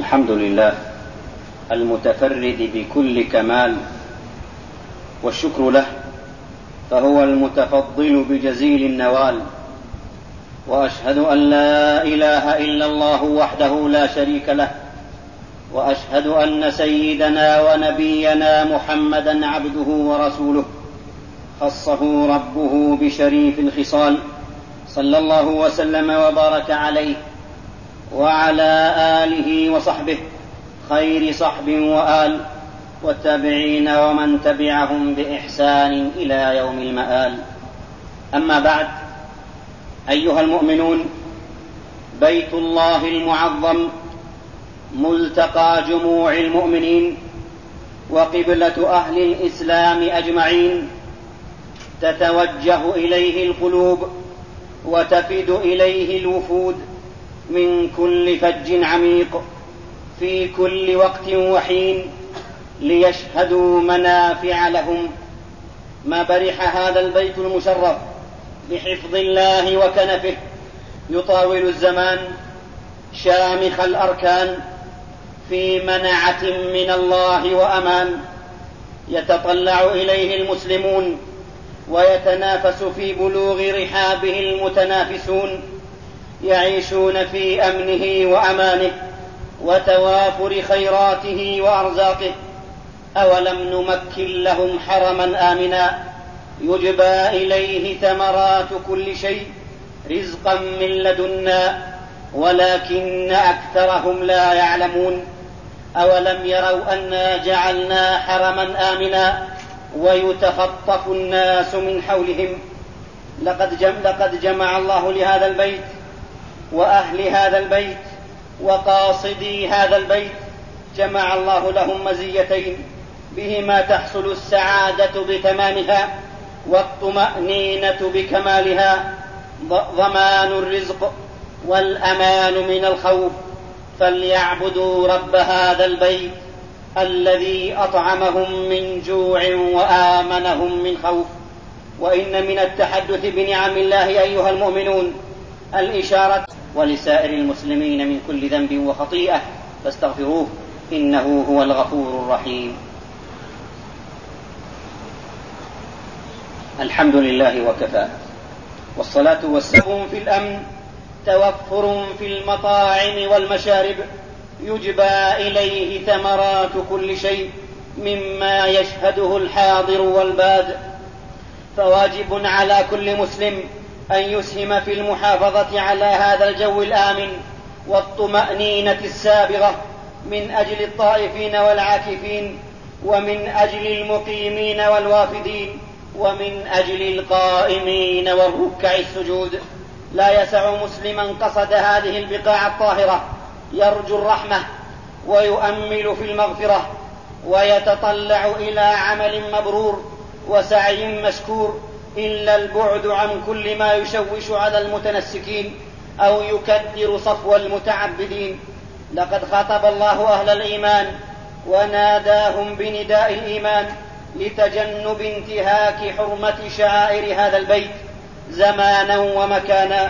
الحمد لله المتفرد بكل كمال، والشكر له، فهو المتفضل بجزيل النوال. وأشهد أن لا إله إلا الله وحده لا شريك له، وأشهد أن سيدنا ونبينا محمدا عبده ورسوله، خصه ربه بشريف الخصال، صلى الله وسلم وبارك عليه وعلى آله وصحبه خير صحب وآل، والتابعين ومن تبعهم بإحسان إلى يوم المآل. أما بعد، أيها المؤمنون، بيت الله المعظم ملتقى جموع المؤمنين وقبلة أهل الإسلام أجمعين، تتوجه إليه القلوب وتفد إليه الوفود من كل فج عميق في كل وقت وحين ليشهدوا منافع لهم. ما برح هذا البيت المشرف بحفظ الله وكنفه، يطاول الزمان شامخ الأركان في منعة من الله وأمان، يتطلع إليه المسلمون ويتنافس في بلوغ رحابه المتنافسون، يعيشون في أمنه وأمانه وتوافر خيراته وأرزاقه. أولم نمكن لهم حرما آمنا يجبى إليه ثمرات كل شيء رزقا من لدنا ولكن أكثرهم لا يعلمون. أولم يروا أنا جعلنا حرما آمنا ويتخطف الناس من حولهم. لقد جمع الله لهذا البيت وأهل هذا البيت وقاصدي هذا البيت، جمع الله لهم مزيتين بهما تحصل السعادة بتمامها والطمأنينة بكمالها: ضمان الرزق والأمان من الخوف. فليعبدوا رب هذا البيت الذي أطعمهم من جوع وآمنهم من خوف. وإن من التحدث بنعم الله أيها المؤمنون الإشارة ولسائر المسلمين من كل ذنب وخطيئة فاستغفروه إنه هو الغفور الرحيم. الحمد لله وكفى، والصلاة والسلام في الأمن، توفر في المطاعم والمشارب، يجبى إليه ثمرات كل شيء مما يشهده الحاضر والباد. فواجب على كل مسلم أن يسهم في المحافظة على هذا الجو الآمن والطمأنينة السابغة من أجل الطائفين والعاكفين، ومن أجل المقيمين والوافدين، ومن أجل القائمين والركع السجود. لا يسع مسلما قصد هذه البقاع الطاهرة يرجو الرحمة ويؤمل في المغفرة ويتطلع إلى عمل مبرور وسعي مشكور إلا البعد عن كل ما يشوش على المتنسكين أو يكدر صفو المتعبدين. لقد خاطب الله أهل الإيمان وناداهم بنداء الإيمان لتجنب انتهاك حرمة شعائر هذا البيت زمانا ومكانا: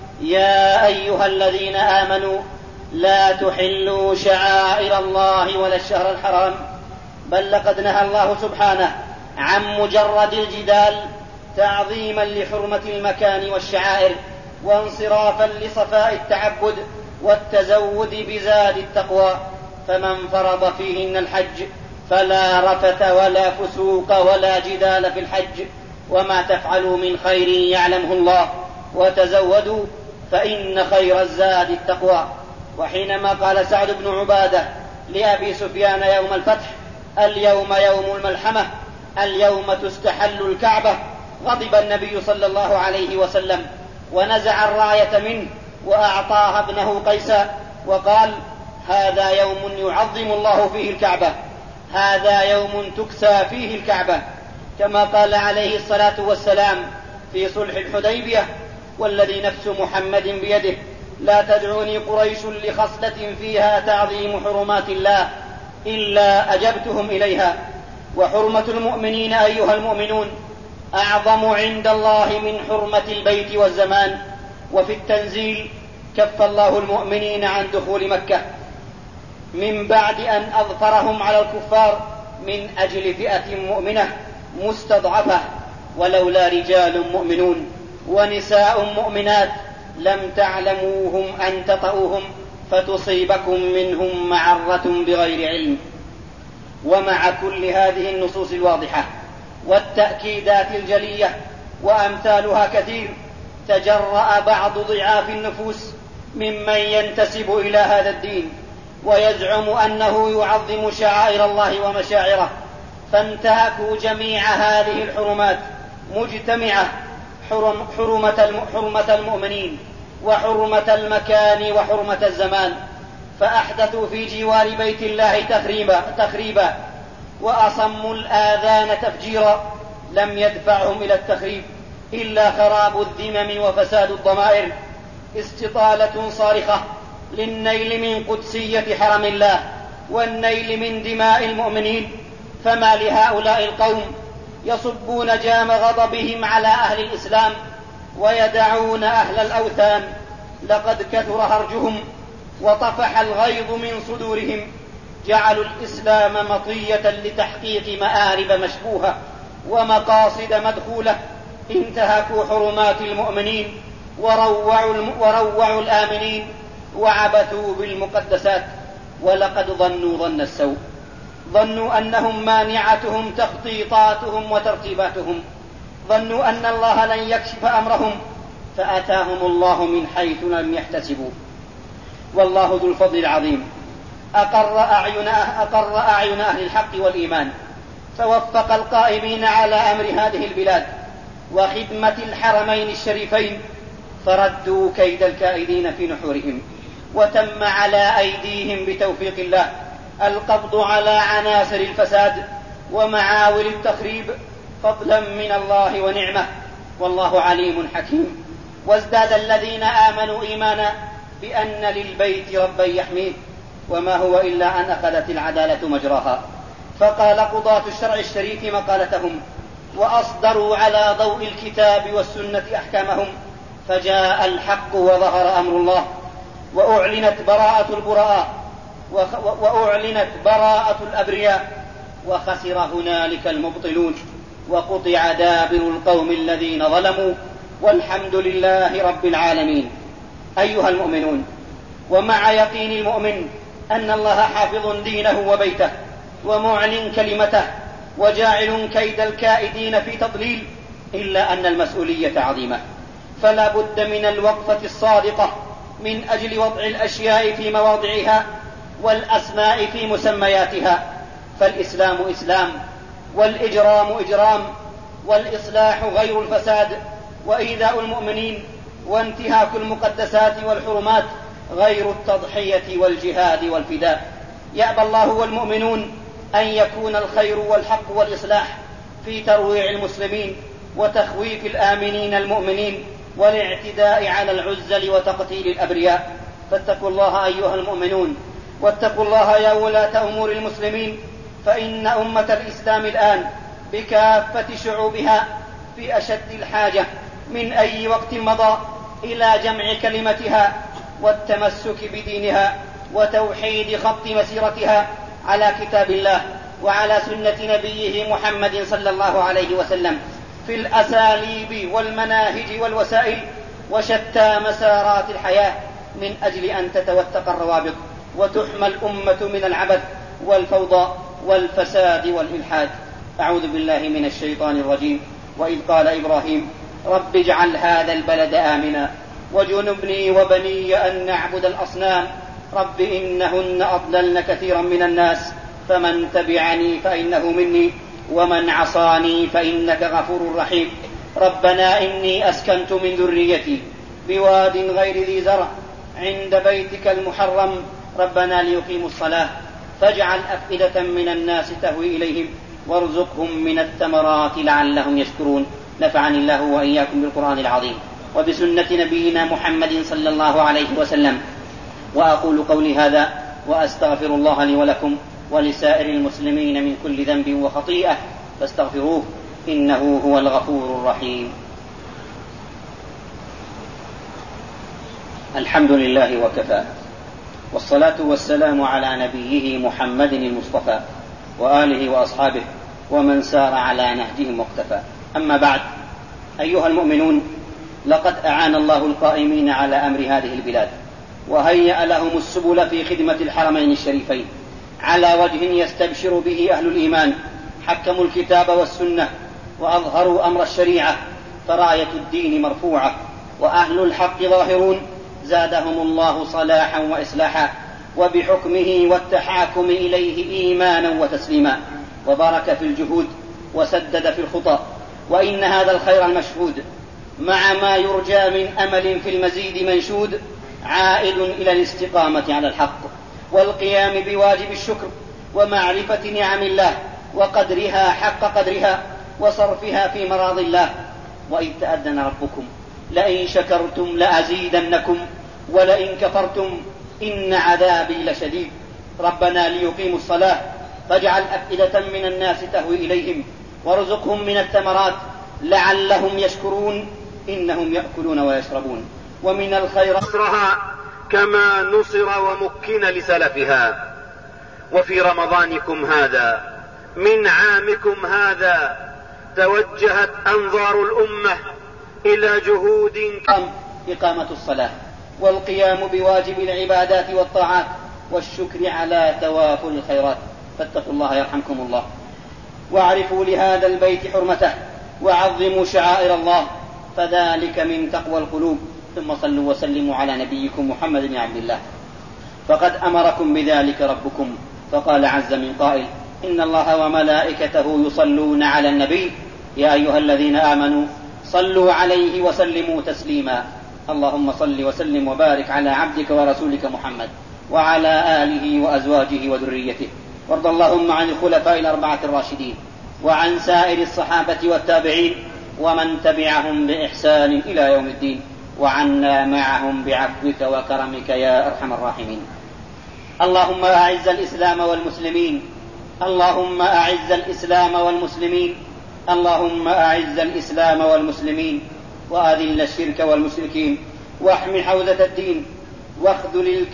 يا أيها الذين آمنوا لا تحلوا شعائر الله ولا الشهر الحرام. بل لقد نهى الله سبحانه عن مجرد الجدال تعظيما لحرمة المكان والشعائر وانصرافا لصفاء التعبد والتزود بزاد التقوى. فمن فرض فيهن الحج فلا رفث ولا فسوق ولا جدال في الحج، وما تفعلوا من خير يعلمه الله، وتزودوا فإن خير الزاد التقوى. وحينما قال سعد بن عبادة لأبي سفيان يوم الفتح: اليوم يوم الملحمة، اليوم تستحل الكعبة، غضب النبي صلى الله عليه وسلم ونزع الراية منه وأعطاها ابنه قيسا وقال: هذا يوم يعظم الله فيه الكعبة، هذا يوم تكسى فيه الكعبة. كما قال عليه الصلاة والسلام في صلح الحديبية: والذي نفس محمد بيده لا تدعوني قريش لخصلة فيها تعظيم حرمات الله إلا أجبتهم إليها. وحرمة المؤمنين أيها المؤمنون أعظم عند الله من حرمة البيت والزمان. وفي التنزيل كف الله المؤمنين عن دخول مكة. من بعد أن أظفرهم على الكفار من أجل فئة مؤمنة مستضعفة، ولولا رجال مؤمنون ونساء مؤمنات لم تعلموهم أن تطؤوهم فتصيبكم منهم معرة بغير علم. ومع كل هذه النصوص الواضحة والتأكيدات الجلية وأمثالها كثير، تجرأ بعض ضعاف النفوس ممن ينتسب إلى هذا الدين ويزعم أنه يعظم شعائر الله ومشاعره، فانتهكوا جميع هذه الحرمات مجتمعة، حرمة المؤمنين وحرمة المكان وحرمة الزمان، فأحدثوا في جوار بيت الله تخريبا وأصموا الآذان تفجيرا. لم يدفعهم إلى التخريب إلا خراب الذمم وفساد الضمائر، استطالة صارخة للنيل من قدسية حرم الله والنيل من دماء المؤمنين. فما لهؤلاء القوم يصبون جام غضبهم على أهل الإسلام ويدعون أهل الأوثان؟ لقد كثر هرجهم وطفح الغيظ من صدورهم، جعلوا الإسلام مطية لتحقيق مآرب مشبوهة ومقاصد مدخولة، انتهكوا حرمات المؤمنين وروعوا الآمنين وعبثوا بالمقدسات. ولقد ظنوا ظن السوء، ظنوا أنهم مانعتهم تخطيطاتهم وترتيباتهم، ظنوا أن الله لن يكشف أمرهم فأتاهم الله من حيث لم يحتسبوا. والله ذو الفضل العظيم أقر أعين أهل الحق والإيمان، فوفق القائمين على أمر هذه البلاد وخدمة الحرمين الشريفين، فردوا كيد الكائدين في نحورهم، وتم على أيديهم بتوفيق الله القبض على عناصر الفساد ومعاول التخريب، فضلا من الله ونعمه، والله عليم حكيم. وازداد الذين آمنوا إيمانا بأن للبيت ربا يحميه، وما هو إلا أن أخذت العدالة مجراها، فقال قضاة الشرع الشريف مقالتهم، وأصدروا على ضوء الكتاب والسنة أحكامهم، فجاء الحق وظهر أمر الله، وأعلنت براءة الأبرياء، وخسر هنالك المبطلون، وقطع دابر القوم الذين ظلموا، والحمد لله رب العالمين. أيها المؤمنون، ومع يقين المؤمن أن الله حافظ دينه وبيته ومعلن كلمته وجاعل كيد الكائدين في تضليل، إلا أن المسؤولية عظيمة، فلا بد من الوقفة الصادقة من أجل وضع الأشياء في مواضعها والأسماء في مسمياتها. فالإسلام إسلام، والإجرام إجرام، والإصلاح غير الفساد، وإيذاء المؤمنين وانتهاك المقدسات والحرمات غير التضحية والجهاد والفداء. يأبى الله والمؤمنون أن يكون الخير والحق والإصلاح في ترويع المسلمين وتخويف الآمنين المؤمنين والاعتداء على العزل وتقتيل الأبرياء. فاتقوا الله أيها المؤمنون، واتقوا الله يا ولاة أمور المسلمين، فإن أمة الإسلام الآن بكافة شعوبها في أشد الحاجة من أي وقت مضى إلى جمع كلمتها والتمسك بدينها وتوحيد خط مسيرتها على كتاب الله وعلى سنة نبيه محمد صلى الله عليه وسلم في الأساليب والمناهج والوسائل وشتى مسارات الحياة، من أجل أن تتوثق الروابط وتحمى الأمة من العبث والفوضى والفساد والإلحاد. أعوذ بالله من الشيطان الرجيم. وإذ قال إبراهيم رب اجعل هذا البلد آمنا وجنبني وبني أن نعبد الأصنام رب إنهن أضللن كثيرا من الناس فمن تبعني فإنه مني ومن عصاني فإنك غفور رحيم. ربنا إني أسكنت من ذريتي بواد غير ذي زرع عند بيتك المحرم ربنا ليقيموا الصلاة فاجعل أفئدة من الناس تهوي إليهم وارزقهم من الثمرات لعلهم يشكرون. نفعني الله وإياكم بالقرآن العظيم وبسنة نبينا محمد صلى الله عليه وسلم. وأقول قولي هذا وأستغفر الله لي ولكم ولسائر المسلمين من كل ذنب وخطيئة فاستغفروه إنه هو الغفور الرحيم. الحمد لله وكفى، والصلاة والسلام على نبيه محمد المصطفى وآله وأصحابه ومن سار على نهجهم واقتفى. أما بعد، أيها المؤمنون، لقد أعان الله القائمين على أمر هذه البلاد وهيأ لهم السبل في خدمة الحرمين الشريفين على وجه يستبشر به أهل الإيمان. حكموا الكتاب والسنة وأظهروا أمر الشريعة، فراية الدين مرفوعة وأهل الحق ظاهرون، زادهم الله صلاحا وإصلاحا، وبحكمه والتحاكم إليه إيمانا وتسليما، وبارك في الجهود وسدد في الخطى. وإن هذا الخير المشهود مع ما يرجى من أمل في المزيد منشود عائد إلى الاستقامة على الحق والقيام بواجب الشكر ومعرفة نعم الله وقدرها حق قدرها وصرفها في مراضي الله. وإذ تأذن ربكم لئن شكرتم لأزيدنكم ولئن كفرتم إن عذابي لشديد. ربنا ليقيموا الصلاة فاجعل أفئدة من الناس تهوي إليهم وارزقهم من الثمرات لعلهم يشكرون إنهم يأكلون ويشربون ومن الخير نصرها كما نصر ومكن لسلفها. وفي رمضانكم هذا من عامكم هذا توجهت أنظار الأمة إلى جهود إقامة الصلاة والقيام بواجب العبادات والطاعات والشكر على توافر الخيرات، فاتقوا الله يرحمكم الله، واعرفوا لهذا البيت حرمته وعظموا شعائر الله، فذلك من تقوى القلوب. ثم صلوا وسلموا على نبيكم محمد بن عبد الله، فقد أمركم بذلك ربكم، فقال عز من قائل: إن الله وملائكته يصلون على النبي يا أيها الذين آمنوا صلوا عليه وسلموا تسليما. اللهم صل وسلم وبارك على عبدك ورسولك محمد وعلى آله وأزواجه وذريته، وارض اللهم عن الخلفاء الأربعة الراشدين وعن سائر الصحابة والتابعين ومن تبعهم بإحسان إلى يوم الدين، وعنا معهم بعفوك وكرمك يا أرحم الراحمين. اللهم أعز الإسلام والمسلمين، اللهم أعز الإسلام والمسلمين، اللهم أعز الإسلام والمسلمين، وأذل الشرك والمشركين، واحم حوزة الدين، واخذل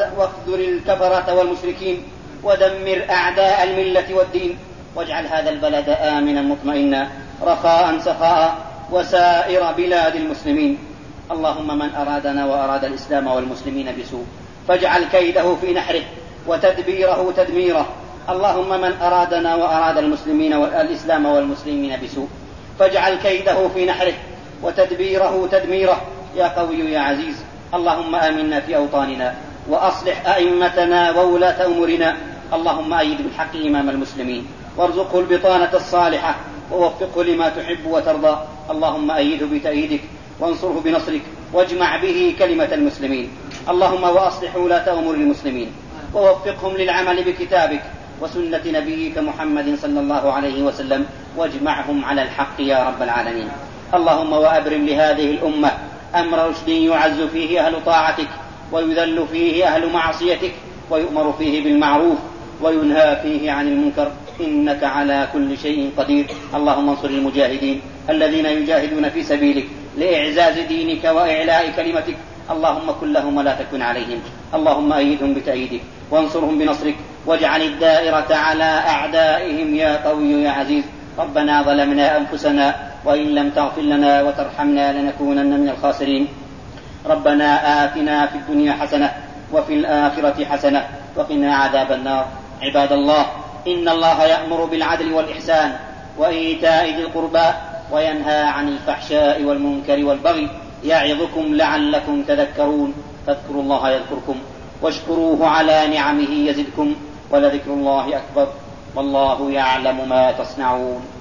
الكفرة والمشركين، ودمر أعداء الملة والدين، واجعل هذا البلد آمنا مطمئنا رخاء سخاء وسائر بلاد المسلمين. اللهم من أرادنا وأراد الإسلام والمسلمين بسوء فاجعل كيده في نحره وتدبيره تدميره. اللهم من أرادنا وأراد المسلمين والإسلام والمسلمين بسوء فاجعل كيده في نحره وتدبيره تدميره يا قوي يا عزيز. اللهم آمنا في أوطاننا وأصلح أئمتنا وولاة أمورنا. اللهم أيد بالحق إمام المسلمين وارزقه البطانة الصالحة ووفقه لما تحب وترضى. اللهم أيده بتأييدك وانصره بنصرك واجمع به كلمة المسلمين. اللهم وأصلح ولاة أمور المسلمين ووفقهم للعمل بكتابك وسنة نبيك محمد صلى الله عليه وسلم واجمعهم على الحق يا رب العالمين. اللهم وأبرم لهذه الأمة أمر رشد يعز فيه أهل طاعتك ويذل فيه أهل معصيتك ويؤمر فيه بالمعروف وينهى فيه عن المنكر، إنك على كل شيء قدير. اللهم انصر المجاهدين الذين يجاهدون في سبيلك لإعزاز دينك وإعلاء كلمتك. اللهم كن لهم ولا تكن عليهم. اللهم أيدهم بتأييدك وانصرهم بنصرك واجعل الدائرة على أعدائهم يا قوي يا عزيز. ربنا ظلمنا أنفسنا وإن لم تغفر لنا وترحمنا لنكونن من الخاسرين. ربنا آتنا في الدنيا حسنة وفي الآخرة حسنة وقنا عذاب النار. عباد الله، إن الله يأمر بالعدل والإحسان وإيتاء ذي القربى وينهى عن الفحشاء والمنكر والبغي يعظكم لعلكم تذكرون. فاذكروا الله يذكركم واشكروه على نعمه يزدكم ولذكر الله أكبر والله يعلم ما تصنعون.